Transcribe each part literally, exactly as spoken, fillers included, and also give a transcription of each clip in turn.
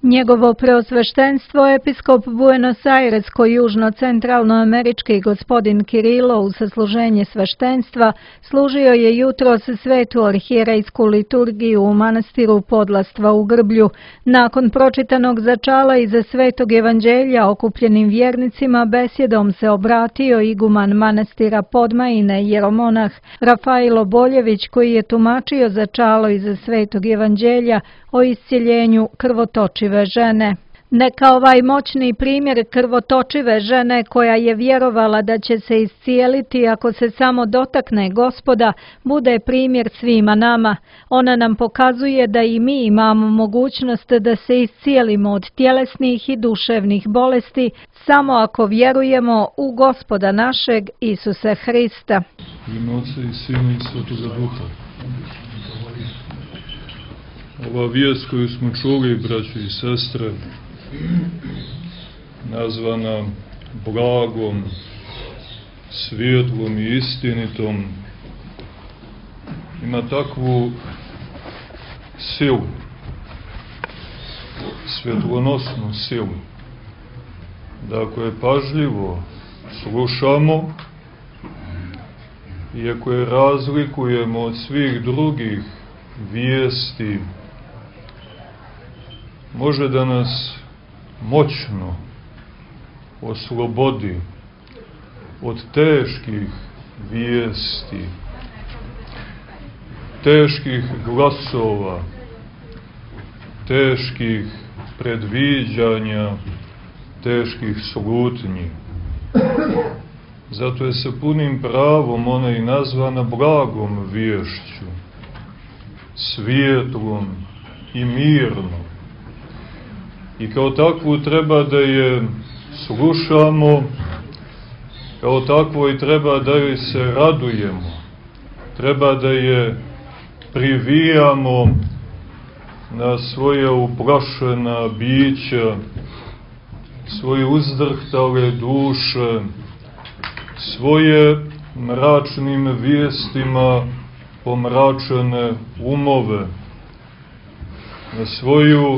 Njegovo preosveštenstvo episkop Buenos Aires-južno-centralnoamerički gospodin Kirilo u sasluženje sveštenstva služio je jutros svetu arhijerejsku liturgiju u manastiru Podlastva u Grblju. Nakon pročitanog začala iza svetog evanđelja okupljenim vjernicima besjedom se obratio iguman manastira Podmajine jeromonah Rafailo Boljević, koji je tumačio začalo iza svetog evanđelja o iscjeljenju krvotočive žene. Neka ovaj moćni primjer krvotočive žene, koja je vjerovala da će se iscijeliti ako se samo dotakne Gospoda, bude primjer svima nama. Ona nam pokazuje da i mi imamo mogućnost da se iscijelimo od tjelesnih i duševnih bolesti samo ako vjerujemo u Gospoda našeg Isusa Hrista. U ime Oca i Sina i Svetoga Duha. Ova vijest koju smo čuli, braćo i sestre, nazvana blagom, svjetlom i istinitom, ima takvu silu, svjetlonosnu silu, da ako je pažljivo slušamo i ako je razlikujemo od svih drugih vijesti, može da nas moćno oslobodi od teških vijesti, teških glasova, teških predviđanja, teških slutnji. Zato je sa punim pravom ona i nazvana blagom viješću, svijetlom i mirnom. I kao takvu treba da je slušamo, kao takvo i treba da joj se radujemo, treba da je privijamo na svoje uplašena bića, svoje uzdrhtale duše, svoje mračnim vijestima pomračene umove, na svoju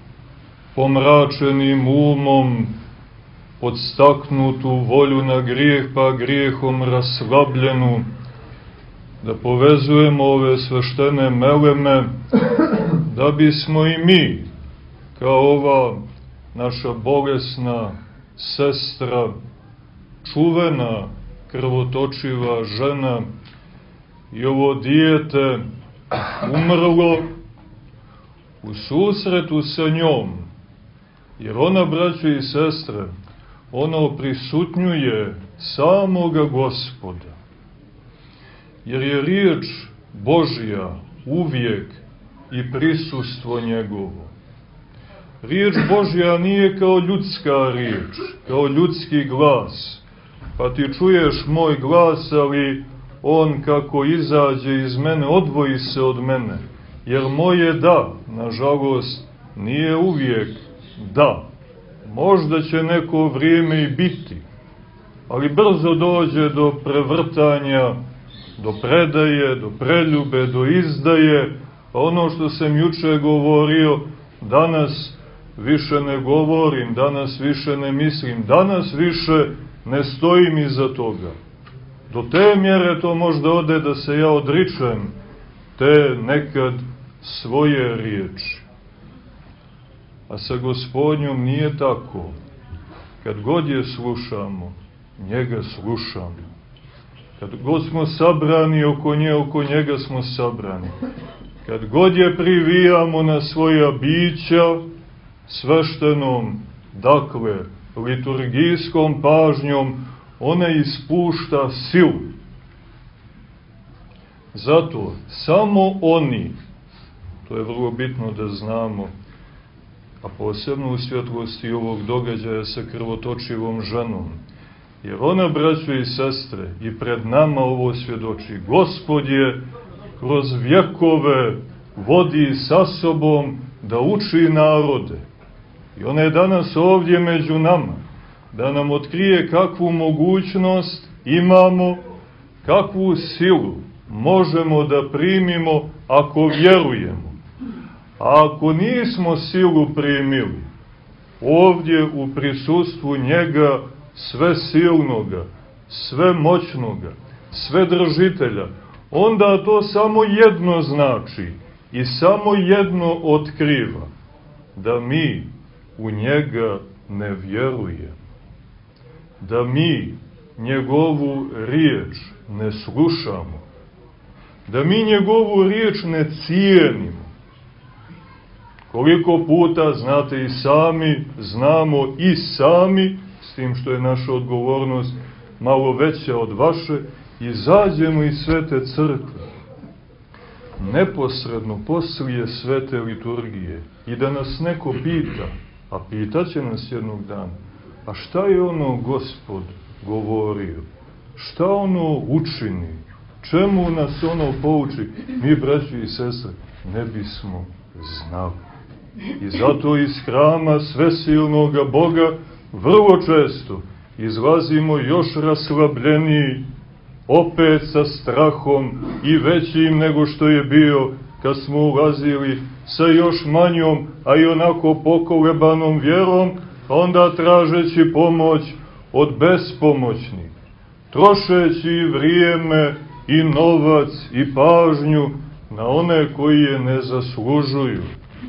pomračenim umom podstaknutu volju na grijeh, pa grijehom raslabljenu, da povezujemo ove sveštene meleme, da bismo i mi, kao ova naša bolesna sestra, čuvena krvotočiva žena i ovo dijete umrlo u susretu sa njom, jer ona, braćo i sestre, ona prisutnjuje samoga Gospoda, jer je riječ Božja uvijek i prisustvo njegovo. Riječ Božja nije kao ljudska riječ, kao ljudski glas, pa ti čuješ moj glas, ali on kako izađe iz mene, odvoji se od mene, jer moje da, nažalost, nije uvijek da. Možda će neko vrijeme i biti, ali brzo dođe do prevrtanja, do predaje, do preljube, do izdaje, pa ono što sam juče govorio, danas više ne govorim, danas više ne mislim, danas više ne stojim iza toga. Do te mjere to možda ode da se ja odričem te nekad svoje riječi. A sa Gospodnjom nije tako. Kad god je slušamo, njega slušamo. Kad god smo sabrani oko nje, oko njega smo sabrani. Kad god je privijamo na svoja bića sveštenom, dakle, liturgijskom pažnjom, ona ispušta silu. Zato samo oni, to je vrlo bitno da znamo, a posebno u svjetlosti ovog događaja sa krvotočivom ženom, jer ona, braćo i sestre, i pred nama ovo svjedoči. Gospod je kroz vjekove vodi sa sobom da uči narode. I ona je danas ovdje među nama, da nam otkrije kakvu mogućnost imamo, kakvu silu možemo da primimo ako vjerujemo. A ako nismo silu primili, ovdje u prisustvu njega svesilnoga, svemoćnoga, svedržitelja, onda to samo jedno znači i samo jedno otkriva, da mi u njega ne vjerujemo, da mi njegovu riječ ne slušamo, da mi njegovu riječ ne cijenimo. Koliko puta, znate i sami, znamo i sami, s tim što je naša odgovornost malo veća od vaše, izađemo iz svete crkve, neposredno poslije svete liturgije, i da nas neko pita, a pitaće nas jednog dana, a šta je ono Gospod govorio, šta ono učini, čemu nas ono pouči, mi, braći i sestre, ne bismo znali. I zato iz hrama svesilnoga Boga vrlo često izlazimo još raslabljeniji, opet sa strahom i većim nego što je bio kad smo ulazili, sa još manjom, a i onako pokolebanom vjerom, a onda tražeći pomoć od bespomoćnih, trošeći vrijeme i novac i pažnju na one koji je ne zaslužuju.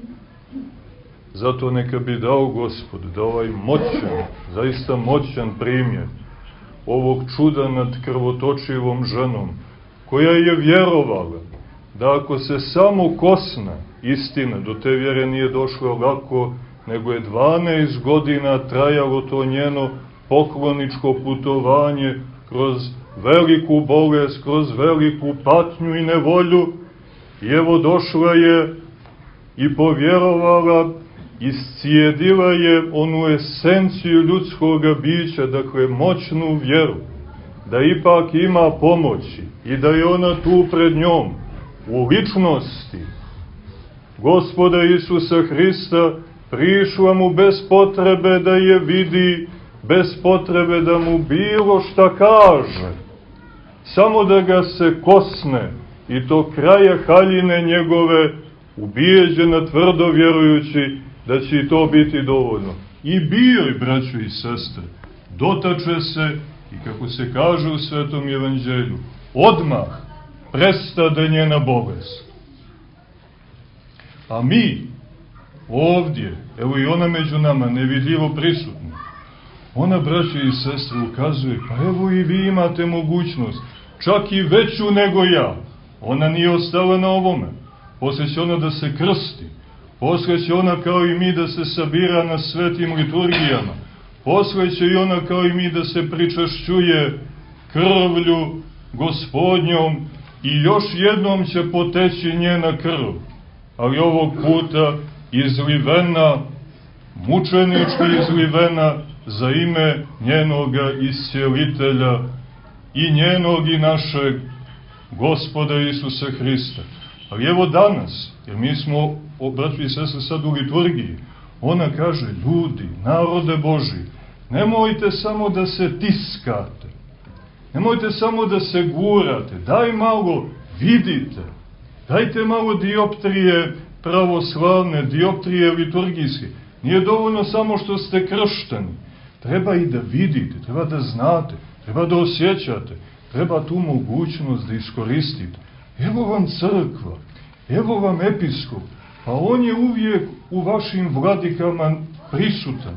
Zato neka bi dao Gospod da ovaj moćan, zaista moćan primjer ovog čuda nad krvotočivom ženom, koja je vjerovala da ako se samo kosna istina, do te vjere nije došlo lako, nego je dvanaest godina trajalo to njeno pokloničko putovanje kroz veliku bolest, kroz veliku patnju i nevolju, i evo došla je i povjerovala, iscijedila je onu esenciju ljudskoga bića, dakle moćnu vjeru, da ipak ima pomoći i da je ona tu pred njom, u ličnosti Gospoda Isusa Hrista, prišla mu bez potrebe da je vidi, bez potrebe da mu bilo šta kaže, samo da ga se kosne, i to kraja haljine njegove, ubijeđena, tvrdo vjerujući da će i to biti dovoljno. I bio je, braćo i sestre, dotače se, i kako se kaže u Svetom Evanđelju, odmah prestade njena bolest. A mi, ovdje, evo i ona među nama, nevidljivo prisutna, ona, braćo i sestre, ukazuje, pa evo i vi imate mogućnost, čak i veću nego ja. Ona nije ostala na ovome. Poslije će ona da se krsti. Poslije će ona kao i mi da se sabira na svetim liturgijama. Poslije će i ona kao i mi da se pričašćuje krvlju Gospodnjom i još jednom će poteći njena krv. Ali ovog puta izlivena, mučenički izlivena za ime njenoga iscijelitelja i njenog i našeg Gospoda Isusa Hrista. Ali evo danas, jer mi smo, braći i sestre, sad u liturgiji, ona kaže, ljudi, narode Božji, nemojte samo da se tiskate, nemojte samo da se gurate, daj malo vidite, dajte malo dioptrije pravoslavne, dioptrije liturgijske. Nije dovoljno samo što ste kršteni, treba i da vidite, treba da znate, treba da osjećate, treba tu mogućnost da iskoristite. Evo vam crkva, evo vam episkop, pa on je uvijek u vašim vladikama prisutan,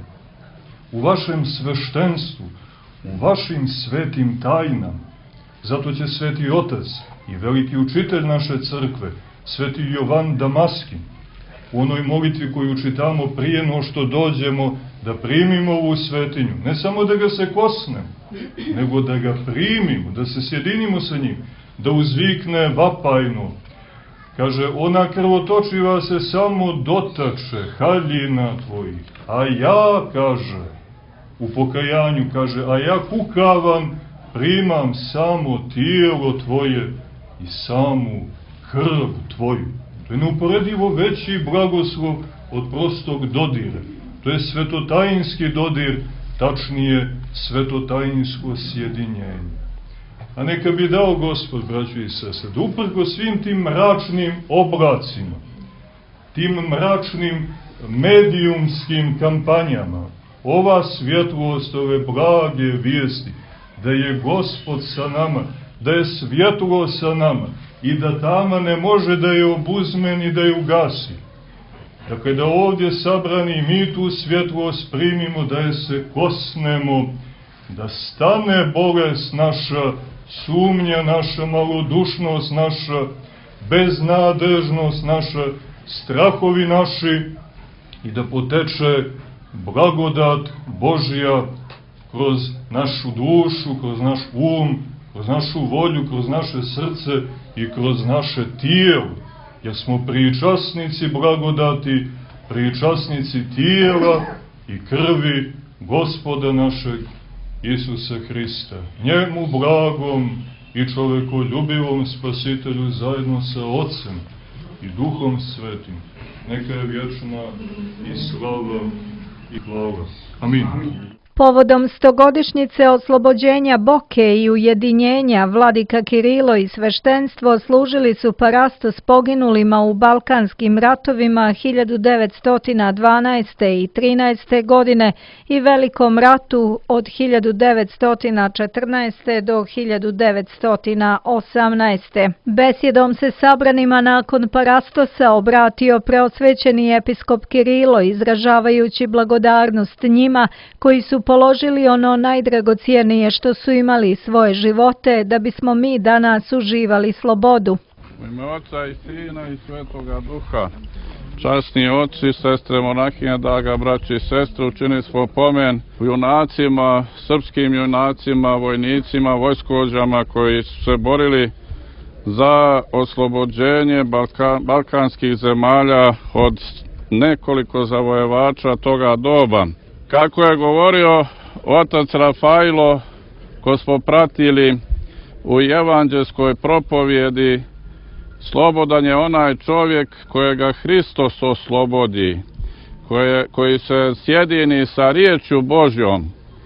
u vašem sveštenstvu, u vašim svetim tajnama. Zato će Sveti Otac i veliki učitelj naše crkve, Sveti Jovan Damaskin, u onoj molitvi koju čitamo prije no što dođemo da primimo ovu svetinju, ne samo da ga se kosnemo, nego da ga primimo, da se sjedinimo sa njim, da uzvikne vapajno. Kaže, ona krvotočiva se samo dotače haljina tvojih, a ja, kaže, u pokajanju, kaže, a ja kukavam, primam samo tijelo tvoje i samu krv tvoju. To je neuporedivo veći blagoslov od prostog dodira. To je svetotajinski dodir, tačnije svetotajinsko sjedinjenje. A neka bi dao Gospod, braćo i sestre, da uprko svim tim mračnim oblacima, tim mračnim medijumskim kampanjama. Ova svjetlost, ove blage vijesti, da je Gospod sa nama, da je svjetlo sa nama i da tama ne može da je obuzme ni da je ugasi. Dakle, da ovdje sabrani mi tu svjetlost primimo, da je se kosnemo, da stane bolest naša, sumnja naša, malodušnost naša, beznadežnost naša, strahovi naši i da poteče blagodat Božja kroz našu dušu, kroz naš um, kroz našu volju, kroz naše srce i kroz naše tijelo. Jer smo pričasnici blagodati, pričasnici tijela i krvi Gospoda našeg Isusa Hrista. Njemu blagom i čovekoljubivom Spasitelju zajedno sa Otcem i Duhom Svetim. Neka je vječna i slava i hvala. Amin. Povodom stogodišnjice oslobođenja Boke i ujedinjenja vladika Kirilo i sveštenstvo služili su parastos poginulima u Balkanskim ratovima hiljadu devetsto dvanaeste. i trinaeste. godine i Velikom ratu od hiljadu devetsto četrnaeste. do hiljadu devetsto osamnaeste. Besjedom se sabranima nakon parastosa obratio preosvećeni episkop Kirilo, izražavajući blagodarnost njima koji su položili ono najdragocijenije što su imali, svoje živote, da bismo mi danas uživali slobodu. U ime Oca i Sina i Svetoga Duha, časni oci, sestre monahinje, draga braći i sestre, učinili smo pomen junacima, srpskim junacima, vojnicima, vojskovođama koji su se borili za oslobođenje Balka, balkanskih zemalja od nekoliko zavojevača toga doba. Kako je govorio otac Rafailo, ko smo pratili u evanđelskoj propovjedi, slobodan je onaj čovjek kojega Hristos oslobodi, koje, koji se sjedini sa riječju Božjom.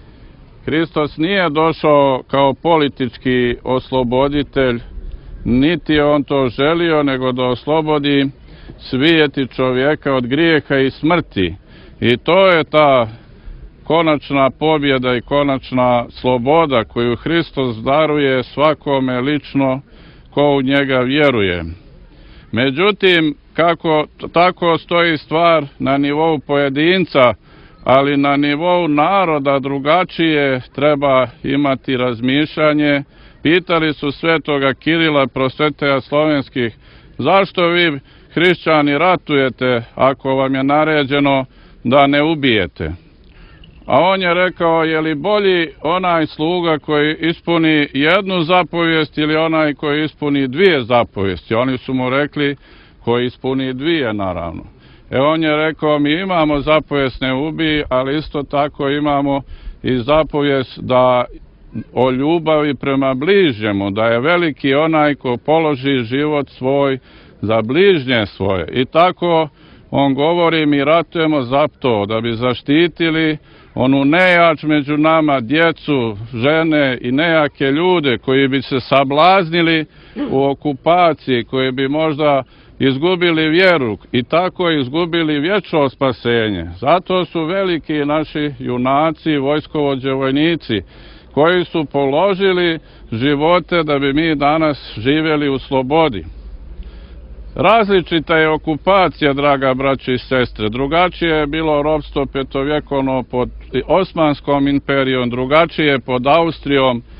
Hristos nije došao kao politički osloboditelj, niti je on to želio, nego da oslobodi svijet i čovjeka od grijeha i smrti. I to je ta konačna pobjeda i konačna sloboda koju Hristos daruje svakome lično ko u njega vjeruje. Međutim, kako tako stoji stvar na nivou pojedinca, ali na nivou naroda drugačije treba imati razmišljanje. Pitali su svetoga Kirila, prosvetitelja slovenskih, zašto vi hrišćani ratujete ako vam je naređeno da ne ubijete? A on je rekao, je li bolji onaj sluga koji ispuni jednu zapovijest ili onaj koji ispuni dvije zapovijesti? Oni su mu rekli, koji ispuni dvije, naravno. E on je rekao, mi imamo zapovijest ne ubij, ali isto tako imamo i zapovijest da o ljubavi prema bližnjemu, da je veliki onaj ko položi život svoj za bližnje svoje. I tako on govori, mi ratujemo za to, da bi zaštitili onu nejač među nama, djecu, žene i nejake ljude koji bi se sablaznili u okupaciji, koji bi možda izgubili vjeru i tako izgubili vječno spasenje. Zato su veliki naši junaci, vojskovođe, vojnici, koji su položili živote da bi mi danas živjeli u slobodi. Različita je okupacija, draga braći i sestre. Drugačije je bilo ropstvo petovjekovno pod Osmanskom imperijom, drugačije pod Austrijom. E,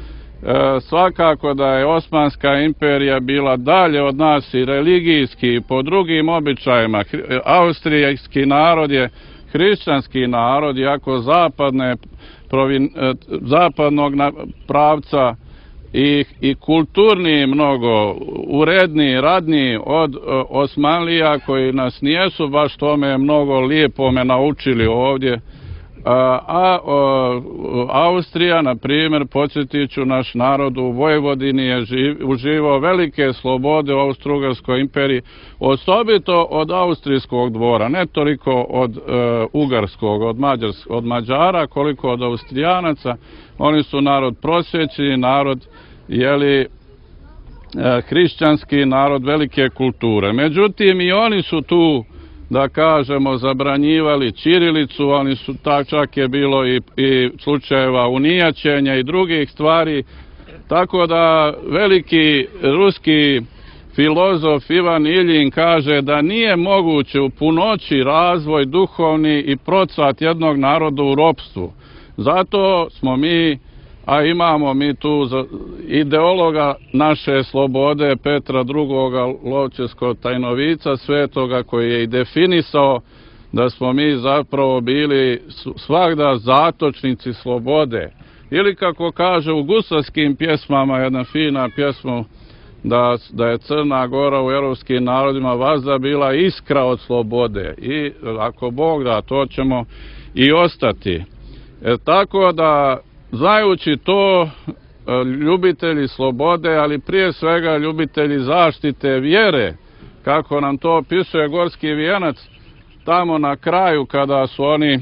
svakako da je Osmanska imperija bila dalje od nas i religijski i po drugim običajima. Austrijski narod je hrišćanski narod, iako zapadne, provin, zapadnog pravca I, i kulturni mnogo, uredniji, radniji od uh, Osmanlija koji nas nijesu baš tome mnogo lijepome naučili ovdje. A, a uh, Austrija, na primjer, podsjetit ću, naš narod u Vojvodini je živ, uživao velike slobode u Austro-Ugarskoj imperiji, osobito od austrijskog dvora, ne toliko od uh, ugarskog, od, Mađars, od Mađara, koliko od Austrijanaca. Oni su narod prosvećeni, narod, jeli, hrišćanski narod velike kulture. Međutim, i oni su tu da kažemo, zabranjivali ćirilicu, ali su tak čak je bilo i, i slučajeva unijaćenja i drugih stvari. Tako da veliki ruski filozof Ivan Iljin kaže da nije moguće u punoći razvoj duhovni i procvat jednog naroda u ropstvu. Zato smo mi, a imamo mi tu ideologa naše slobode Petra drugoga Lovćesko-Tajnovica svetoga, koji je i definisao da smo mi zapravo bili svagda zatočnici slobode. Ili kako kaže u gusarskim pjesmama, jedna fina pjesma, da, da je Crna Gora u europskim narodima vazda bila iskra od slobode. I ako Bog da, to ćemo i ostati. E, tako da, znajući to, ljubitelji slobode, ali prije svega ljubitelji zaštite vjere, kako nam to opisuje Gorski vijenac, tamo na kraju kada su oni e,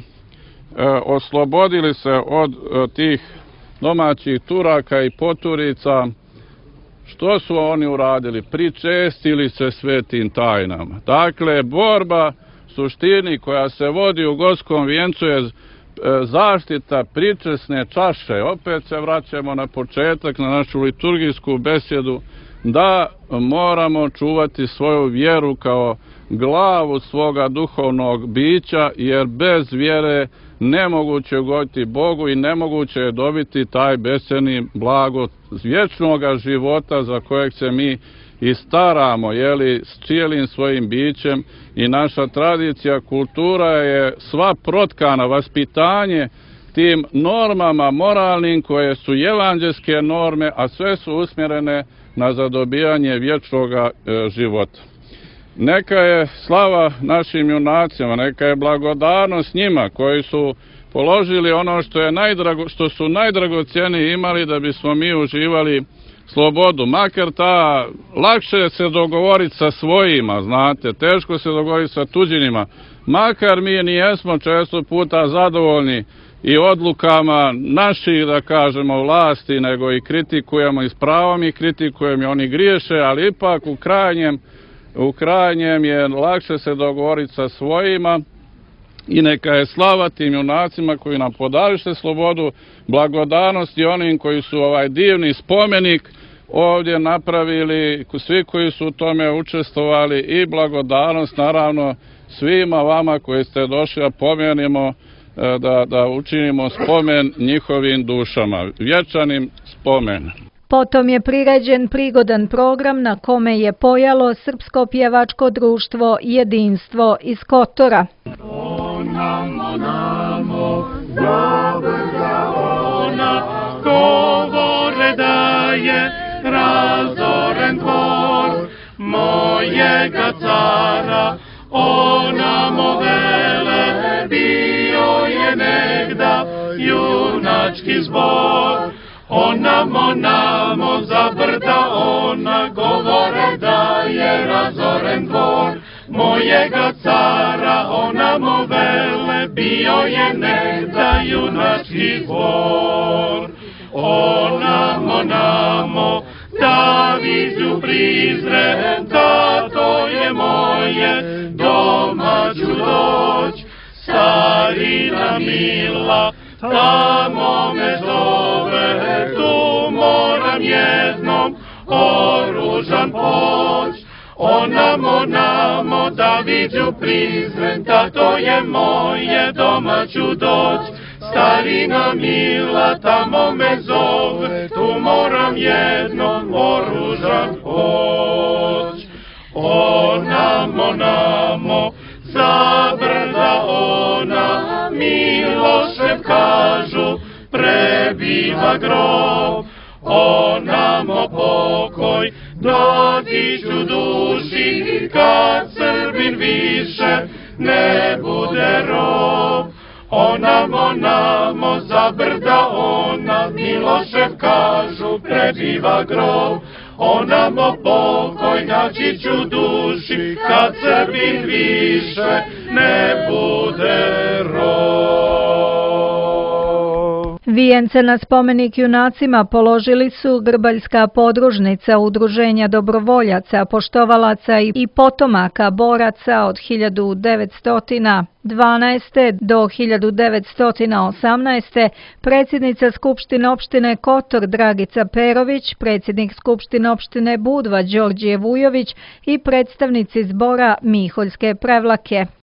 oslobodili se od e, tih domaćih Turaka i poturica, što su oni uradili? Pričestili se svetim tajnama. Dakle, borba suštini koja se vodi u Gorskom vijencu je zaštita pričesne čaše. Opet se vraćamo na početak, na našu liturgijsku besjedu, da moramo čuvati svoju vjeru kao glavu svoga duhovnog bića, jer bez vjere nemoguće je ugoditi Bogu i nemoguće je dobiti taj beseni blago vječnog života za kojeg se mi i staramo, jeli, s cijelim svojim bićem. I naša tradicija, kultura je sva protkana, vaspitanje tim normama moralnim koje su evanđelske norme, a sve su usmjerene na zadobijanje vječnog e, života. Neka je slava našim junacima, neka je blagodarnost njima koji su položili ono što, je najdrago, što su najdragocjeniji imali da bismo mi uživali slobodu. Makar ta, lakše se dogovoriti sa svojima, znate, teško se dogovoriti sa tuđinima. Makar mi nijesmo često puta zadovoljni i odlukama naših, da kažemo, vlasti, nego i kritikujemo i s pravom i kritikujemo i oni griješe, ali ipak u krajnjem U krajnjem je lakše se dogovoriti sa svojima i neka je slava tim junacima koji nam podariše slobodu, blagodarnost i onim koji su ovaj divni spomenik ovdje napravili, svi koji su u tome učestvovali, i blagodarnost naravno svima vama koji ste došli, a pomenimo da, da učinimo spomen njihovim dušama, vječanim spomen. Potom je priređen prigodan program na kome je pojalo Srpsko pjevačko društvo Jedinstvo iz Kotora. Onamo, namo, zavrga ona, govore da je razoren dvor mojega cara. Onamo vele, bio je negda junački zbor. Onamo, namo, za brda ona, govore da je razoren dvor mojega cara. Onamo vele, bio je negda junački zbor. Onamo, namo, da viđu prizre, da to je moje, doma ću doć. Starina mila, tamo me zove, tu moram jednom oružan poć. Onamo, namo, da viđu prizren, da to je moje, doma ću doć. Starina mila, tamo me zove, tu moram jednom oružan poć. Onamo, namo, za brda ona, Milošev kažu, prebiva grob. Onamo pokoj, dođiću duši, kad Srbin više ne bude rob. Onamo, namo, za brda ona, Milošev kažu, prebiva grob. Onamo pokoj, naći ću duši, kad Srbin više ne bude rob. Vijence na spomenik junacima položili su grbaljska podružnica Udruženja dobrovoljaca, poštovalaca i potomaka boraca od hiljadu devetsto dvanaeste. do hiljadu devetsto osamnaeste. predsjednica Skupštine opštine Kotor Dragica Perović, predsjednik Skupštine opštine Budva Đorđe Vujović i predstavnici zbora Miholjske Prevlake.